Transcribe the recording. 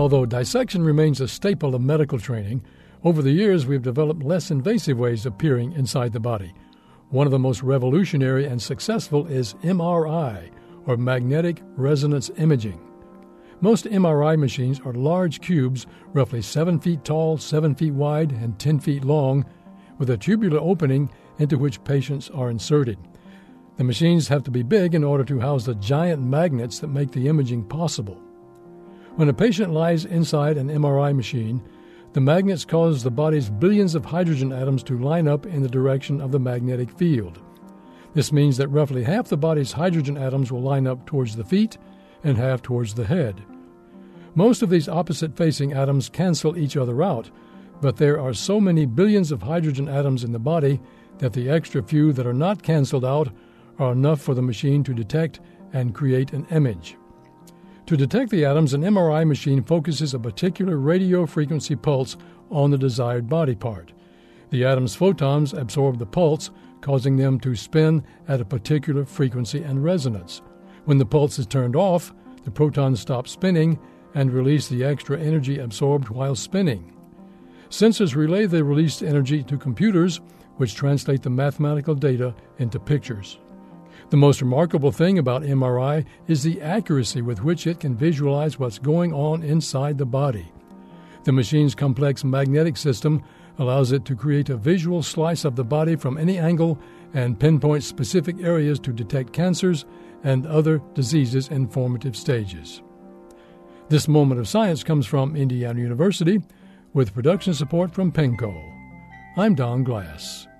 Although dissection remains a staple of medical training, over the years we've developed less invasive ways of peering inside the body. One of the most revolutionary and successful is MRI, or magnetic resonance imaging. Most MRI machines are large cubes, roughly 7 feet tall, 7 feet wide, and 10 feet long, with a tubular opening into which patients are inserted. The machines have to be big in order to house the giant magnets that make the imaging possible. When a patient lies inside an MRI machine, the magnets cause the body's billions of hydrogen atoms to line up in the direction of the magnetic field. This means that roughly half the body's hydrogen atoms will line up towards the feet and half towards the head. Most of these opposite-facing atoms cancel each other out, but there are so many billions of hydrogen atoms in the body that the extra few that are not canceled out are enough for the machine to detect and create an image. To detect the atoms, an MRI machine focuses a particular radio frequency pulse on the desired body part. The atom's photons absorb the pulse, causing them to spin at a particular frequency and resonance. When the pulse is turned off, the protons stop spinning and release the extra energy absorbed while spinning. Sensors relay the released energy to computers, which translate the mathematical data into pictures. The most remarkable thing about MRI is the accuracy with which it can visualize what's going on inside the body. The machine's complex magnetic system allows it to create a visual slice of the body from any angle and pinpoint specific areas to detect cancers and other diseases in formative stages. This moment of science comes from Indiana University with production support from PENCO. I'm Don Glass.